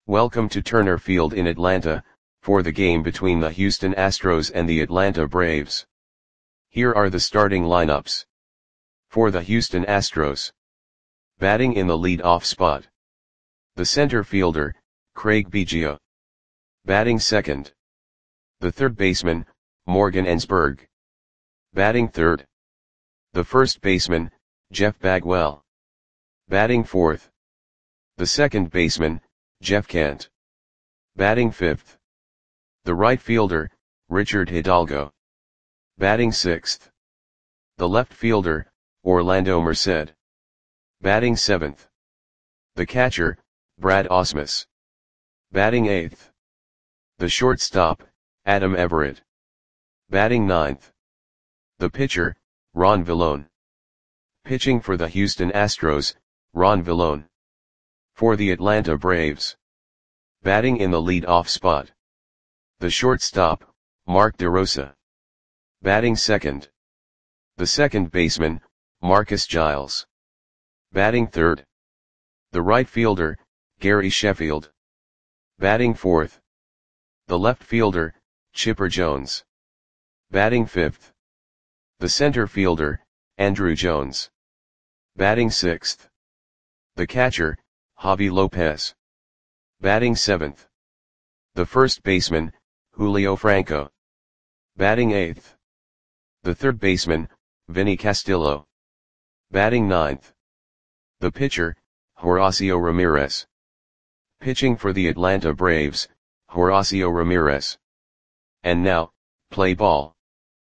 Welcome to Turner Field in Atlanta, for the game between the Houston Astros and the Atlanta Braves. Here are the starting lineups. For the Houston Astros. Batting in the lead-off spot. The center fielder, Craig Biggio. Batting second. The third baseman, Morgan Ensberg. Batting third. The first baseman, Jeff Bagwell. Batting fourth. The second baseman, Jeff Kent. Batting fifth. The right fielder, Richard Hidalgo. Batting sixth. The left fielder, Orlando Merced. Batting seventh. The catcher, Brad Ausmus. Batting eighth. The shortstop, Adam Everett. Batting ninth. The pitcher, Ron Villone. Pitching for the Houston Astros, Ron Villone. For the Atlanta Braves. Batting in the lead-off spot. The shortstop, Mark DeRosa. Batting second. The second baseman, Marcus Giles. Batting third. The right fielder, Gary Sheffield. Batting fourth. The left fielder, Chipper Jones. Batting fifth. The center fielder, Andruw Jones. Batting sixth. The catcher, Javy Lopez. Batting seventh. The first baseman, Julio Franco. Batting eighth. The third baseman, Vinny Castillo. Batting ninth. The pitcher, Horacio Ramirez. Pitching for the Atlanta Braves, Horacio Ramirez. And now, play ball.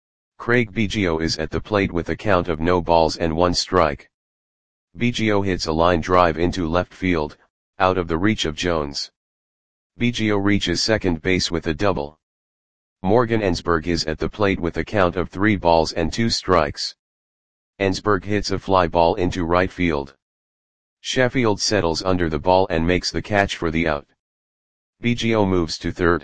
Craig Biggio is at the plate with a count of no balls and 1 strike. Biggio hits a line drive into left field, out of the reach of Jones. Biggio reaches second base with a double. Morgan Ensberg is at the plate with a count of 3 balls and 2 strikes. Ensberg hits a fly ball into right field. Sheffield settles under the ball and makes the catch for the out. Biggio moves to third.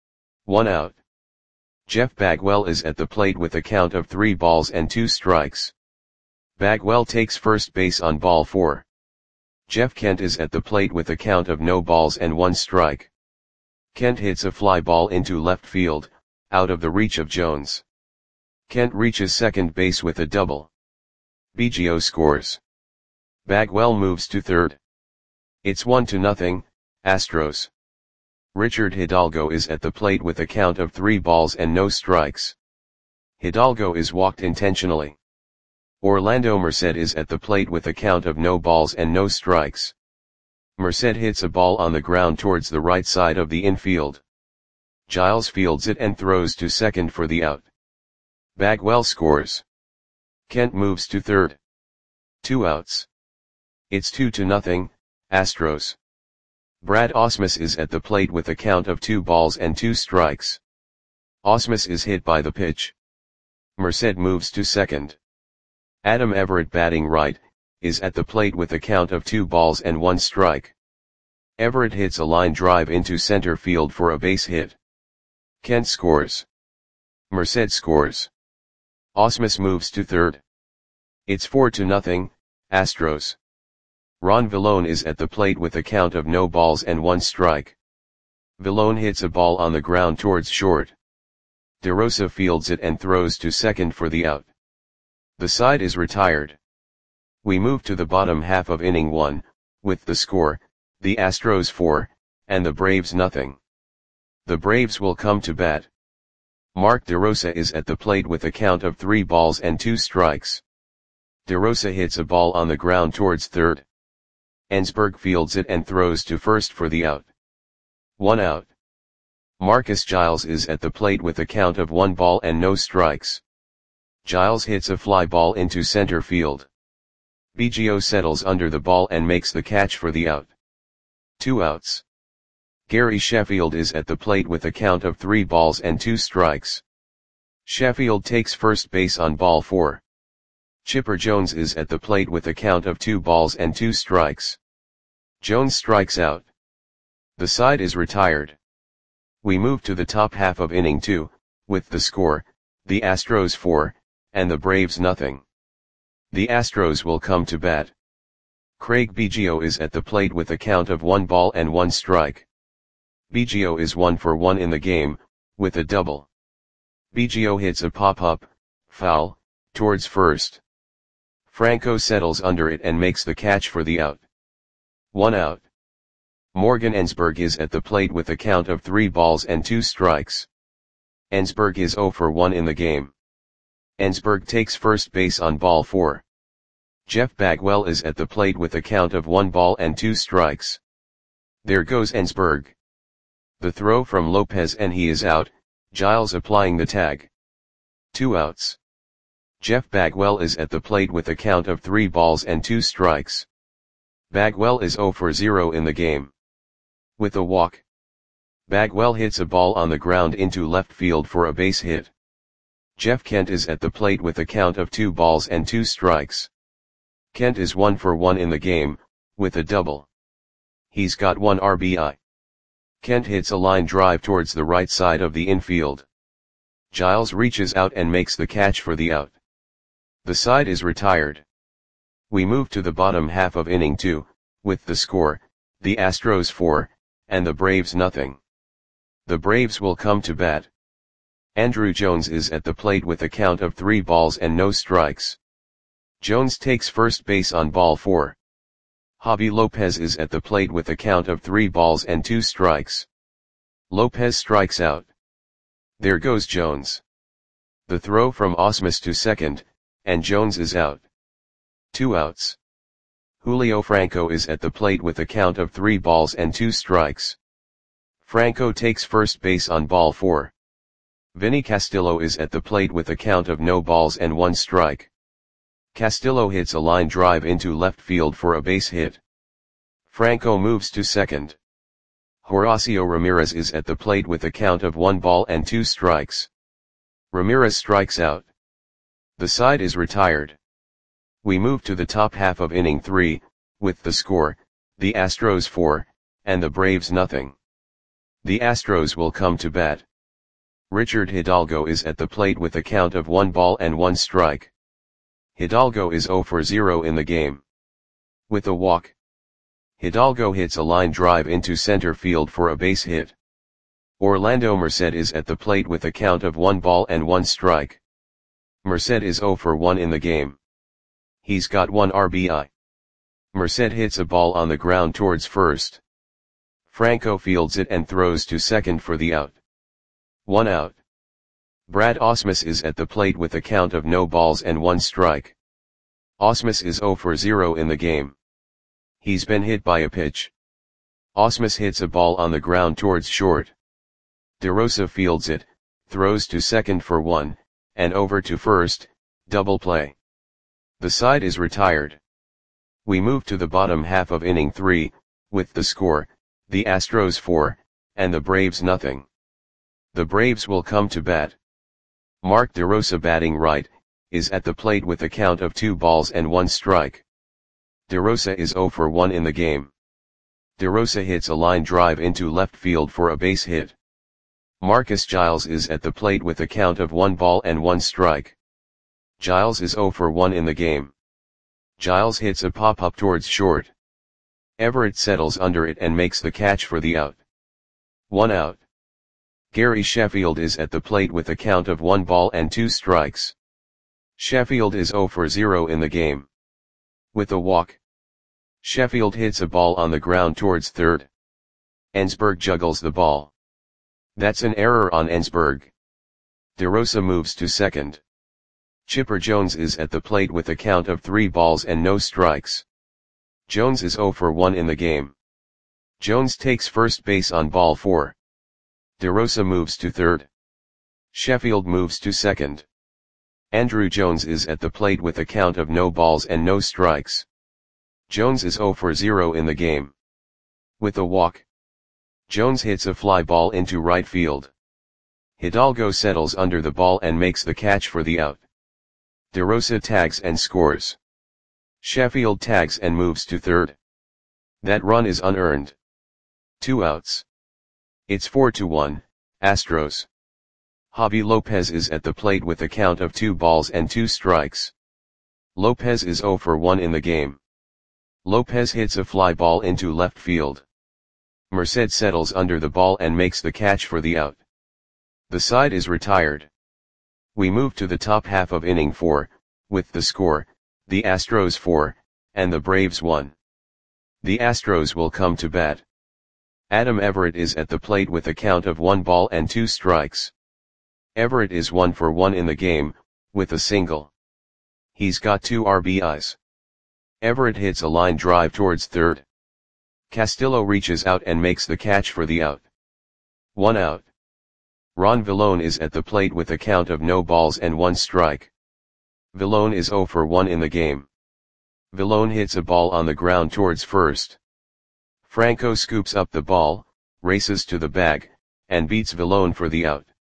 1 out. Jeff Bagwell is at the plate with a count of 3 balls and 2 strikes. Bagwell takes first base on ball 4. Jeff Kent is at the plate with a count of no balls and 1 strike. Kent hits a fly ball into left field, out of the reach of Jones. Kent reaches second base with a double. Biggio scores. Bagwell moves to third. It's 1-0, Astros. Richard Hidalgo is at the plate with a count of 3 balls and no strikes. Hidalgo is walked intentionally. Orlando Merced is at the plate with a count of no balls and no strikes. Merced hits a ball on the ground towards the right side of the infield. Giles fields it and throws to second for the out. Bagwell scores. Kent moves to third. 2 outs. It's 2-0, Astros. Brad Ausmus is at the plate with a count of 2 balls and 2 strikes. Ausmus is hit by the pitch. Merced moves to second. Adam Everett, batting right, is at the plate with a count of 2 balls and 1 strike. Everett hits a line drive into center field for a base hit. Kent scores. Merced scores. Ausmus moves to third. It's 4-0, Astros. Ron Villone is at the plate with a count of no balls and 1 strike. Villone hits a ball on the ground towards short. DeRosa fields it and throws to second for the out. The side is retired. We move to the bottom half of inning 1, with the score, the Astros 4, and the Braves 0. The Braves will come to bat. Mark DeRosa is at the plate with a count of 3 balls and 2 strikes. DeRosa hits a ball on the ground towards third. Ensberg fields it and throws to first for the out. 1 out. Marcus Giles is at the plate with a count of 1 ball and no strikes. Giles hits a fly ball into center field. Biggio settles under the ball and makes the catch for the out. 2 outs. Gary Sheffield is at the plate with a count of 3 balls and 2 strikes. Sheffield takes first base on ball 4. Chipper Jones is at the plate with a count of 2 balls and 2 strikes. Jones strikes out. The side is retired. We move to the top half of inning 2, with the score, the Astros 4, and the Braves 0. The Astros will come to bat. Craig Biggio is at the plate with a count of 1 ball and 1 strike. Biggio is 1 for 1 in the game, with a double. Biggio hits a pop-up, foul, towards first. Franco settles under it and makes the catch for the out. 1 out. Morgan Ensberg is at the plate with a count of 3 balls and 2 strikes. Ensberg is 0 for 1 in the game. Ensberg takes first base on ball 4. Jeff Bagwell is at the plate with a count of 1 ball and 2 strikes. There goes Ensberg. The throw from Lopez and he is out, Giles applying the tag. 2 outs. Jeff Bagwell is at the plate with a count of 3 balls and 2 strikes. Bagwell is 0 for 0 in the game. With a walk. Bagwell hits a ball on the ground into left field for a base hit. Jeff Kent is at the plate with a count of 2 balls and 2 strikes. Kent is 1 for 1 in the game, with a double. He's got 1 RBI. Kent hits a line drive towards the right side of the infield. Giles reaches out and makes the catch for the out. The side is retired. We move to the bottom half of inning 2, with the score, the Astros 4, and the Braves nothing. The Braves will come to bat. Andruw Jones is at the plate with a count of 3 balls and no strikes. Jones takes first base on ball 4. Javi Lopez is at the plate with a count of 3 balls and 2 strikes. Lopez strikes out. There goes Jones. The throw from Ausmus to second, and Jones is out. 2 outs. Julio Franco is at the plate with a count of 3 balls and 2 strikes. Franco takes first base on ball 4. Vinny Castillo is at the plate with a count of no balls and 1 strike. Castillo hits a line drive into left field for a base hit. Franco moves to second. Horacio Ramirez is at the plate with a count of 1 ball and 2 strikes. Ramirez strikes out. The side is retired. We move to the top half of inning 3, with the score, the Astros 4, and the Braves nothing. The Astros will come to bat. Richard Hidalgo is at the plate with a count of 1 ball and 1 strike. Hidalgo is 0 for 0 in the game. With a walk. Hidalgo hits a line drive into center field for a base hit. Orlando Merced is at the plate with a count of 1 ball and 1 strike. Merced is 0 for 1 in the game. He's got 1 RBI. Merced hits a ball on the ground towards first. Franco fields it and throws to second for the out. 1 out. Brad Ausmus is at the plate with a count of no balls and 1 strike. Ausmus is 0 for 0 in the game. He's been hit by a pitch. Ausmus hits a ball on the ground towards short. DeRosa fields it, throws to second for 1, and over to first, double play. The side is retired. We move to the bottom half of inning 3, with the score, the Astros 4, and the Braves nothing. The Braves will come to bat. Mark DeRosa batting right, is at the plate with a count of 2 balls and 1 strike. DeRosa is 0 for 1 in the game. DeRosa hits a line drive into left field for a base hit. Marcus Giles is at the plate with a count of 1 ball and 1 strike. Giles is 0 for 1 in the game. Giles hits a pop-up towards short. Everett settles under it and makes the catch for the out. 1 out. Gary Sheffield is at the plate with a count of 1 ball and 2 strikes. Sheffield is 0 for 0 in the game. With a walk. Sheffield hits a ball on the ground towards third. Ensberg juggles the ball. That's an error on Ensberg. DeRosa moves to second. Chipper Jones is at the plate with a count of 3 balls and no strikes. Jones is 0 for 1 in the game. Jones takes first base on ball 4. DeRosa moves to third. Sheffield moves to second. Andruw Jones is at the plate with a count of no balls and no strikes. Jones is 0 for 0 in the game. With a walk. Jones hits a fly ball into right field. Hidalgo settles under the ball and makes the catch for the out. DeRosa tags and scores. Sheffield tags and moves to third. That run is unearned. 2 outs. It's 4-1, Astros. Javi Lopez is at the plate with a count of 2 balls and 2 strikes. Lopez is 0 for 1 in the game. Lopez hits a fly ball into left field. Merced settles under the ball and makes the catch for the out. The side is retired. We move to the top half of inning 4, with the score, the Astros 4, and the Braves 1. The Astros will come to bat. Adam Everett is at the plate with a count of 1 ball and 2 strikes. Everett is 1 for 1 in the game, with a single. He's got 2 RBIs. Everett hits a line drive towards third. Castillo reaches out and makes the catch for the out. 1 out. Ron Villone is at the plate with a count of no balls and 1 strike. Villone is 0 for 1 in the game. Villone hits a ball on the ground towards first. Franco scoops up the ball, races to the bag, and beats Villone for the out.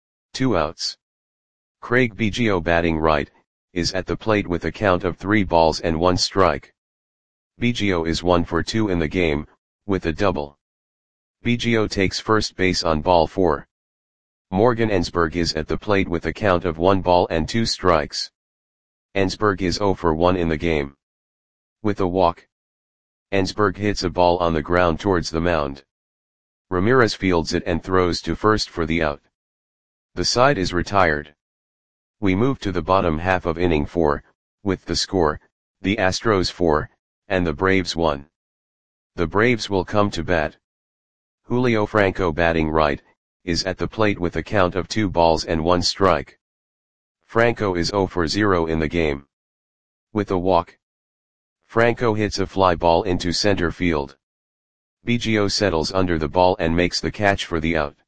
2 outs. Craig Biggio, batting right, is at the plate with a count of 3 balls and 1 strike. Biggio is 1 for 2 in the game, with a double. Biggio takes first base on ball 4. Morgan Ensberg is at the plate with a count of 1 ball and 2 strikes. Ensberg is 0 for 1 in the game. With a walk. Ensberg hits a ball on the ground towards the mound. Ramirez fields it and throws to first for the out. The side is retired. We move to the bottom half of inning 4, with the score, the Astros 4, and the Braves 1. The Braves will come to bat. Julio Franco, batting right, is at the plate with a count of 2 balls and 1 strike. Franco is 0 for 0 in the game. With a walk. Franco hits a fly ball into center field. Biggio settles under the ball and makes the catch for the out.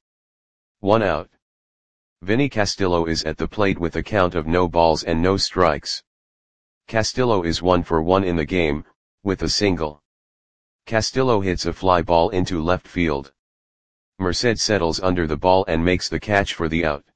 1 out. Vinny Castillo is at the plate with a count of no balls and no strikes. Castillo is 1 for 1 in the game, with a single. Castillo hits a fly ball into left field. Merced settles under the ball and makes the catch for the out.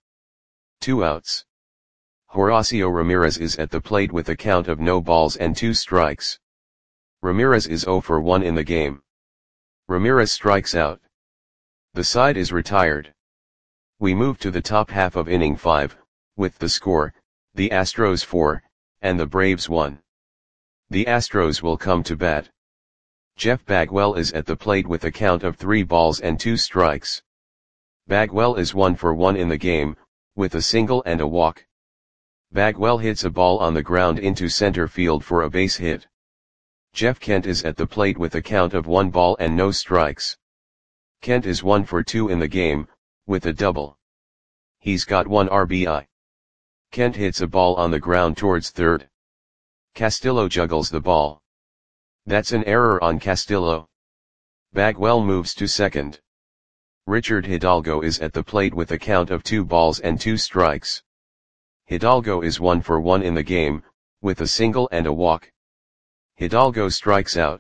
2 outs. Horacio Ramirez is at the plate with a count of no balls and 2 strikes. Ramirez is 0 for 1 in the game. Ramirez strikes out. The side is retired. We move to the top half of inning 5, with the score, the Astros 4, and the Braves 1. The Astros will come to bat. Jeff Bagwell is at the plate with a count of 3 balls and 2 strikes. Bagwell is 1 for 1 in the game, with a single and a walk. Bagwell hits a ball on the ground into center field for a base hit. Jeff Kent is at the plate with a count of 1 ball and no strikes. Kent is 1 for 2 in the game, with a double. He's got 1 RBI. Kent hits a ball on the ground towards third. Castillo juggles the ball. That's an error on Castillo. Bagwell moves to second. Richard Hidalgo is at the plate with a count of 2 balls and 2 strikes. Hidalgo is 1 for 1 in the game, with a single and a walk. Hidalgo strikes out.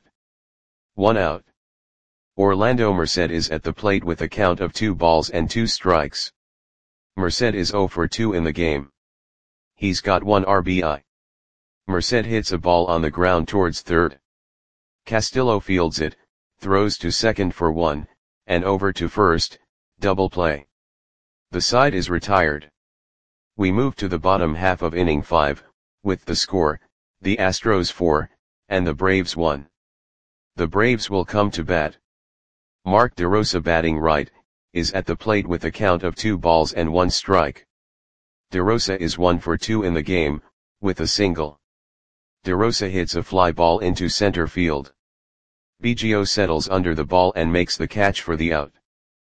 1 out. Orlando Merced is at the plate with a count of 2 balls and 2 strikes. Merced is 0 for 2 in the game. He's got 1 RBI. Merced hits a ball on the ground towards third. Castillo fields it, throws to second for 1, and over to first, double play. The side is retired. We move to the bottom half of inning 5, with the score, the Astros 4, and the Braves 1. The Braves will come to bat. Mark DeRosa, batting right, is at the plate with a count of 2 balls and 1 strike. DeRosa is 1 for 2 in the game, with a single. DeRosa hits a fly ball into center field. Biggio settles under the ball and makes the catch for the out.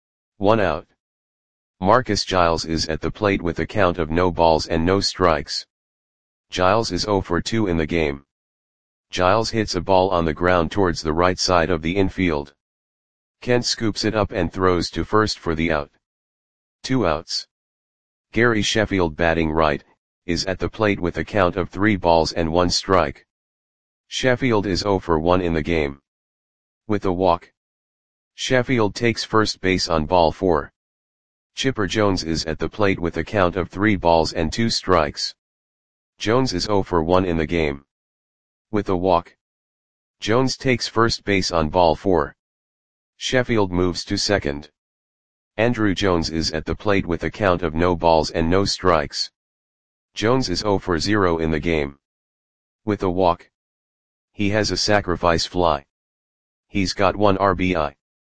1 out. Marcus Giles is at the plate with a count of no balls and no strikes. Giles is 0 for 2 in the game. Giles hits a ball on the ground towards the right side of the infield. Kent scoops it up and throws to first for the out. 2 outs. Gary Sheffield, batting right, is at the plate with a count of 3 balls and 1 strike. Sheffield is 0 for 1 in the game. With a walk. Sheffield takes first base on ball 4. Chipper Jones is at the plate with a count of 3 balls and 2 strikes. Jones is 0 for 1 in the game. With a walk. Jones takes first base on ball 4. Sheffield moves to second. Andrew Jones is at the plate with a count of no balls and no strikes. Jones is 0 for 0 in the game. With a walk. He has a sacrifice fly. He's got 1 RBI.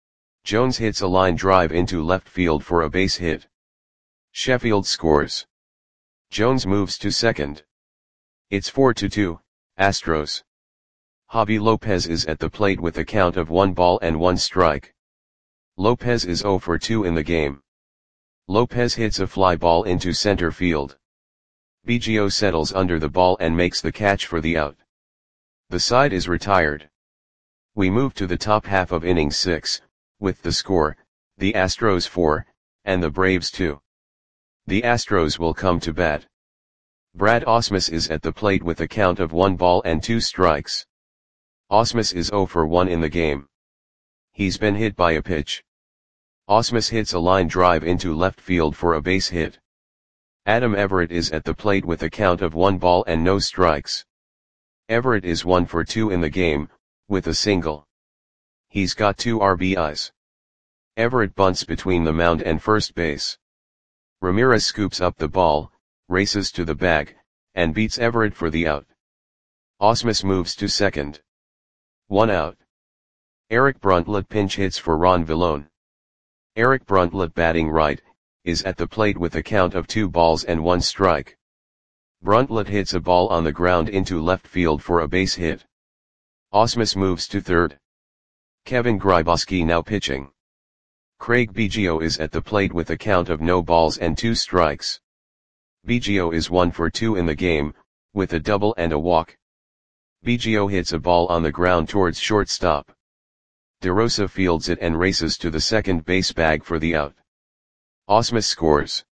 Jones hits a line drive into left field for a base hit. Sheffield scores. Jones moves to second. It's 4-2, Astros. Javi Lopez is at the plate with a count of 1 ball and 1 strike. Lopez is 0 for 2 in the game. Lopez hits a fly ball into center field. Biggio settles under the ball and makes the catch for the out. The side is retired. We move to the top half of inning 6, with the score, the Astros 4, and the Braves 2. The Astros will come to bat. Brad Ausmus is at the plate with a count of 1 ball and 2 strikes. Ausmus is 0 for 1 in the game. He's been hit by a pitch. Ausmus hits a line drive into left field for a base hit. Adam Everett is at the plate with a count of 1 ball and no strikes. Everett is 1 for 2 in the game, with a single. He's got 2 RBIs. Everett bunts between the mound and first base. Ramirez scoops up the ball, races to the bag, and beats Everett for the out. Ausmus moves to second. 1 out. Eric Bruntlett pinch hits for Ron Villone. Eric Bruntlett, batting right, is at the plate with a count of 2 balls and 1 strike. Bruntlett hits a ball on the ground into left field for a base hit. Ausmus moves to third. Kevin Grybauski now pitching. Craig Biggio is at the plate with a count of no balls and 2 strikes. Biggio is 1 for 2 in the game, with a double and a walk. Biggio hits a ball on the ground towards shortstop. DeRosa fields it and races to the second base bag for the out. Ausmus scores.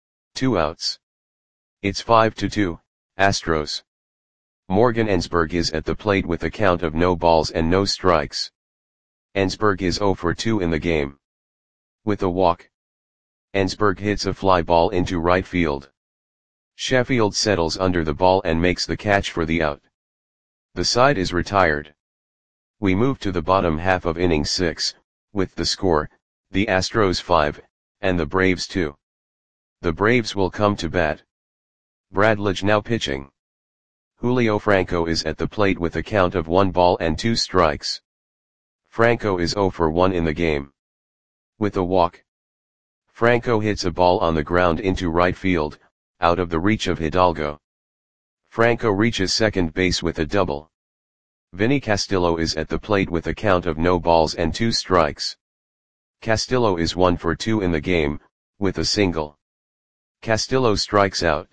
2 outs. It's 5-2, Astros. Morgan Ensberg is at the plate with a count of no balls and no strikes. Ensberg is 0 for 2 in the game. With a walk. Ensberg hits a fly ball into right field. Sheffield settles under the ball and makes the catch for the out. The side is retired. We move to the bottom half of inning 6, with the score, the Astros 5, and the Braves 2. The Braves will come to bat. Brad Lidge now pitching. Julio Franco is at the plate with a count of 1 ball and 2 strikes. Franco is 0 for 1 in the game. With a walk. Franco hits a ball on the ground into right field, out of the reach of Hidalgo. Franco reaches second base with a double. Vinny Castillo is at the plate with a count of no balls and 2 strikes. Castillo is 1 for 2 in the game, with a single. Castillo strikes out.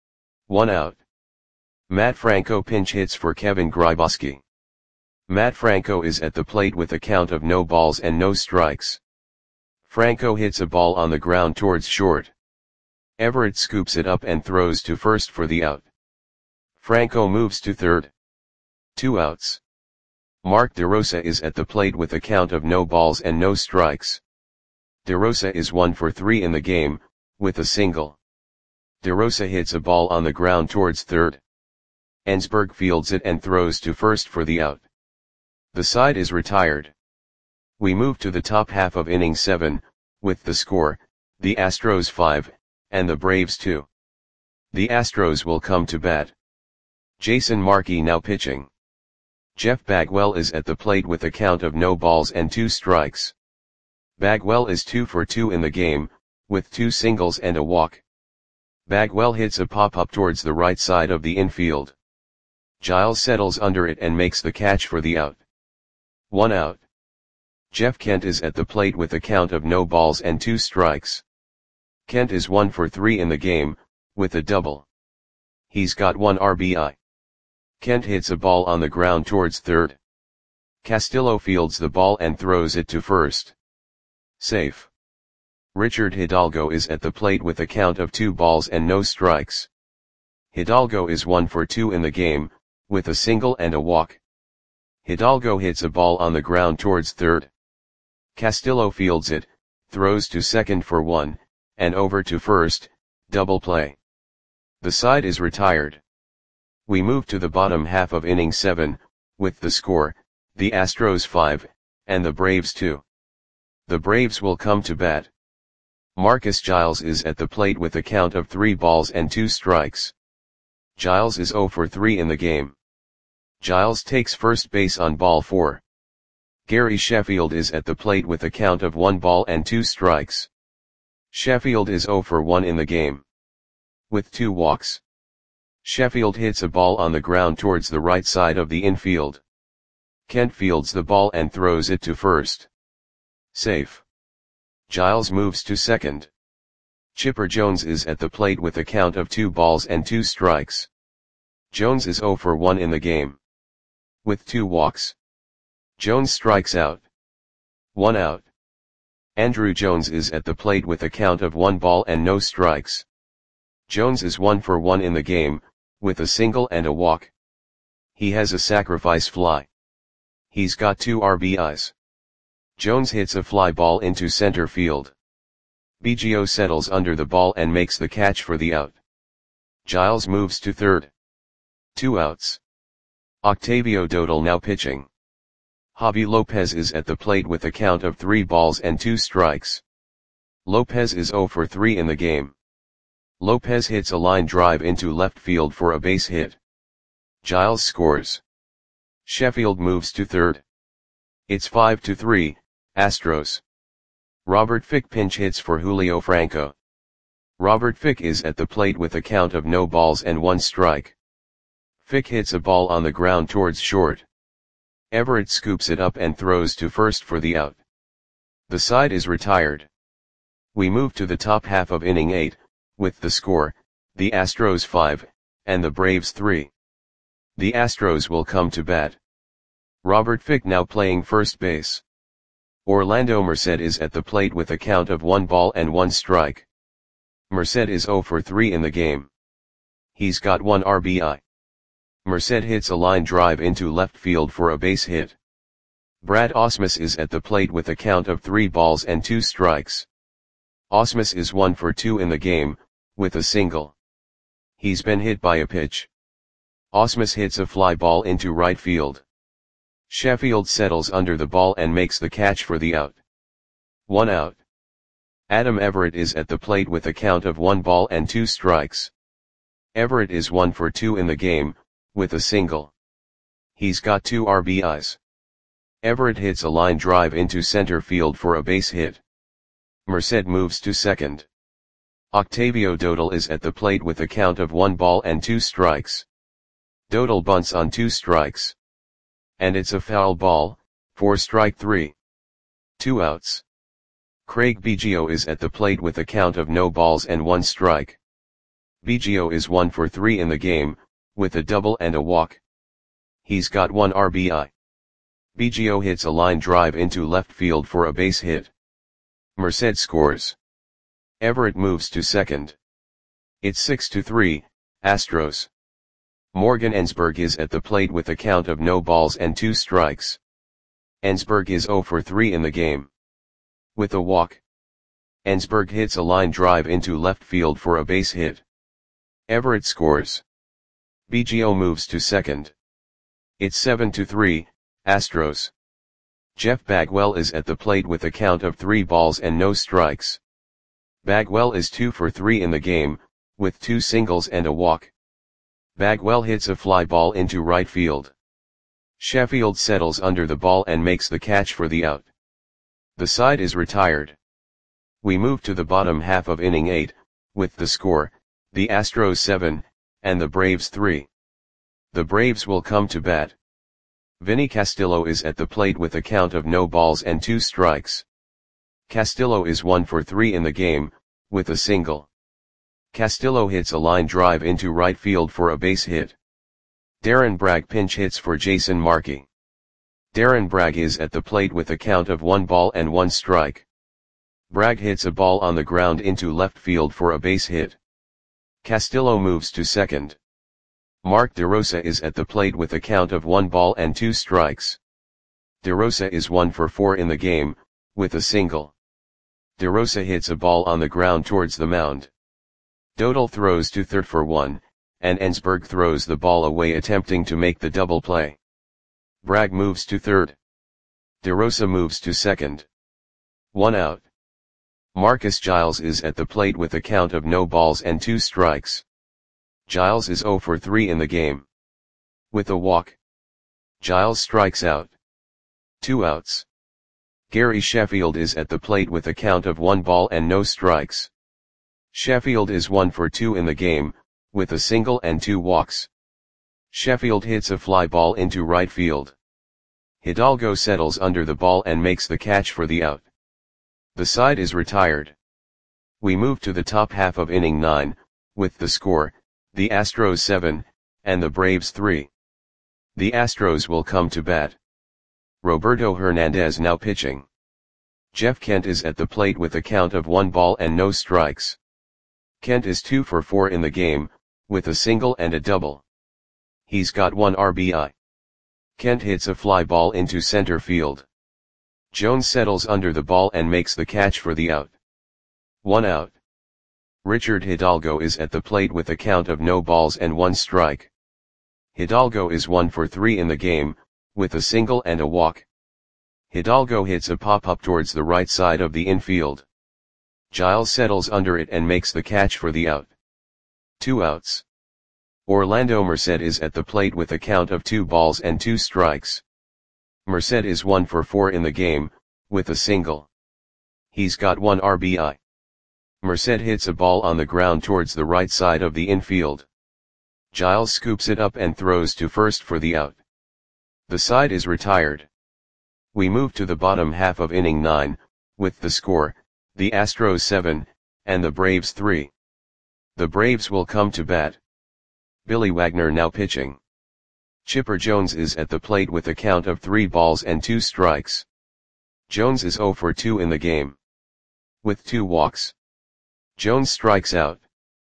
1 out. Matt Franco pinch hits for Kevin Grybauski. Matt Franco is at the plate with a count of no balls and no strikes. Franco hits a ball on the ground towards short. Everett scoops it up and throws to first for the out. Franco moves to third. 2 outs. Mark DeRosa is at the plate with a count of no balls and no strikes. DeRosa is 1 for 3 in the game, with a single. DeRosa hits a ball on the ground towards third. Ensberg fields it and throws to first for the out. The side is retired. We move to the top half of inning 7, with the score, the Astros 5, and the Braves 2. The Astros will come to bat. Jason Markey now pitching. Jeff Bagwell is at the plate with a count of no balls and 2 strikes. Bagwell is 2 for 2 in the game, with 2 singles and a walk. Bagwell hits a pop-up towards the right side of the infield. Giles settles under it and makes the catch for the out. 1 out. Jeff Kent is at the plate with a count of no balls and 2 strikes. Kent is 1 for 3 in the game, with a double. He's got 1 RBI. Kent hits a ball on the ground towards third. Castillo fields the ball and throws it to first. Safe. Richard Hidalgo is at the plate with a count of 2 balls and no strikes. Hidalgo is 1 for 2 in the game, with a single and a walk. Hidalgo hits a ball on the ground towards third. Castillo fields it, throws to second for 1, and over to first, double play. The side is retired. We move to the bottom half of inning 7, with the score, the Astros 5, and the Braves 2. The Braves will come to bat. Marcus Giles is at the plate with a count of 3 balls and 2 strikes. Giles is 0 for 3 in the game. Giles takes first base on ball 4. Gary Sheffield is at the plate with a count of 1 ball and 2 strikes. Sheffield is 0 for 1 in the game. With 2 walks. Sheffield hits a ball on the ground towards the right side of the infield. Kent fields the ball and throws it to first. Safe. Giles moves to second. Chipper Jones is at the plate with a count of 2 balls and 2 strikes. Jones is 0 for 1 in the game. With 2 walks. Jones strikes out. 1 out. Andrew Jones is at the plate with a count of 1 ball and no strikes. Jones is 1 for 1 in the game, with a single and a walk. He has a sacrifice fly. He's got 2 RBIs. Jones hits a fly ball into center field. Biggio settles under the ball and makes the catch for the out. Giles moves to third. 2 outs. Octavio Dodal now pitching. Javi Lopez is at the plate with a count of 3 balls and 2 strikes. Lopez is 0 for 3 in the game. Lopez hits a line drive into left field for a base hit. Giles scores. Sheffield moves to third. It's 5-3, Astros. Robert Fick pinch hits for Julio Franco. Robert Fick is at the plate with a count of no balls and 1 strike. Fick hits a ball on the ground towards short. Everett scoops it up and throws to first for the out. The side is retired. We move to the top half of inning 8, with the score, the Astros 5, and the Braves 3. The Astros will come to bat. Robert Fick now playing first base. Orlando Merced is at the plate with a count of 1 ball and 1 strike. Merced is 0 for 3 in the game. He's got 1 RBI. Merced hits a line drive into left field for a base hit. Brad Ausmus is at the plate with a count of 3 balls and 2 strikes. Ausmus is 1 for 2 in the game, with a single. He's been hit by a pitch. Ausmus hits a fly ball into right field. Sheffield settles under the ball and makes the catch for the out. 1 out. Adam Everett is at the plate with a count of 1 ball and 2 strikes. Everett is 1 for 2 in the game, with a single. He's got 2 RBIs. Everett hits a line drive into center field for a base hit. Merced moves to second. Octavio Dodal is at the plate with a count of 1 ball and 2 strikes. Dodal bunts on 2 strikes. And it's a foul ball, for strike 3. 2 outs. Craig Biggio is at the plate with a count of no balls and 1 strike. Biggio is 1 for 3 in the game, with a double and a walk. He's got 1 RBI. Biggio hits a line drive into left field for a base hit. Merced scores. Everett moves to second. It's 6-3, Astros. Morgan Ensberg is at the plate with a count of no balls and 2 strikes. Ensberg is 0 for 3 in the game. With a walk. Ensberg hits a line drive into left field for a base hit. Everett scores. Biggio moves to second. It's 7-3, Astros. Jeff Bagwell is at the plate with a count of 3 balls and no strikes. Bagwell is 2 for 3 in the game, with 2 singles and a walk. Bagwell hits a fly ball into right field. Sheffield settles under the ball and makes the catch for the out. The side is retired. We move to the bottom half of inning 8, with the score, the Astros 7, and the Braves 3. The Braves will come to bat. Vinny Castillo is at the plate with a count of no balls and 2 strikes. Castillo is 1 for 3 in the game, with a single. Castillo hits a line drive into right field for a base hit. Darren Bragg pinch hits for Jason Markey. Darren Bragg is at the plate with a count of 1 ball and 1 strike. Bragg hits a ball on the ground into left field for a base hit. Castillo moves to second. Mark DeRosa is at the plate with a count of 1 ball and 2 strikes. DeRosa is 1 for 4 in the game, with a single. DeRosa hits a ball on the ground towards the mound. Dodal throws to third for 1, and Ensberg throws the ball away attempting to make the double play. Bragg moves to third. DeRosa moves to second. 1 out. Marcus Giles is at the plate with a count of no balls and 2 strikes. Giles is 0 for 3 in the game. With a walk. Giles strikes out. 2 outs. Gary Sheffield is at the plate with a count of 1 ball and no strikes. Sheffield is 1 for 2 in the game, with a single and 2 walks. Sheffield hits a fly ball into right field. Hidalgo settles under the ball and makes the catch for the out. The side is retired. We move to the top half of inning 9, with the score, the Astros 7, and the Braves 3. The Astros will come to bat. Roberto Hernandez now pitching. Jeff Kent is at the plate with a count of 1 ball and no strikes. Kent is 2 for 4 in the game, with a single and a double. He's got 1 RBI. Kent hits a fly ball into center field. Jones settles under the ball and makes the catch for the out. 1 out. Richard Hidalgo is at the plate with a count of no balls and 1 strike. Hidalgo is 1 for 3 in the game, with a single and a walk. Hidalgo hits a pop-up towards the right side of the infield. Giles settles under it and makes the catch for the out. 2 outs. Orlando Merced is at the plate with a count of 2 balls and 2 strikes. Merced is 1 for 4 in the game, with a single. He's got 1 RBI. Merced hits a ball on the ground towards the right side of the infield. Giles scoops it up and throws to first for the out. The side is retired. We move to the bottom half of inning 9, with the score, the Astros 7, and the Braves 3. The Braves will come to bat. Billy Wagner now pitching. Chipper Jones is at the plate with a count of 3 balls and 2 strikes. Jones is 0 for 2 in the game, with 2 walks. Jones strikes out.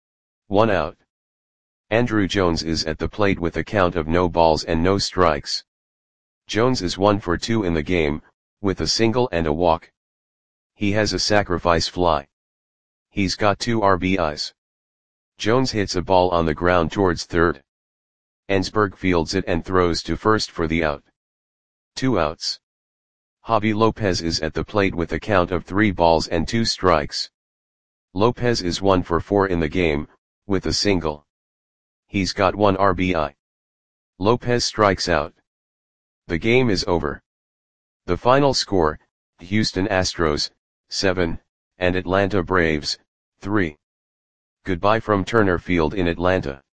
1 out. Andruw Jones is at the plate with a count of no balls and no strikes. Jones is 1 for 2 in the game, with a single and a walk. He has a sacrifice fly. He's got 2 RBIs. Jones hits a ball on the ground towards third. Ensberg fields it and throws to first for the out. 2 outs. Javi Lopez is at the plate with a count of 3 balls and 2 strikes. Lopez is 1 for 4 in the game, with a single. He's got 1 RBI. Lopez strikes out. The game is over. The final score, Houston Astros, 7, and Atlanta Braves, 3. Goodbye from Turner Field in Atlanta.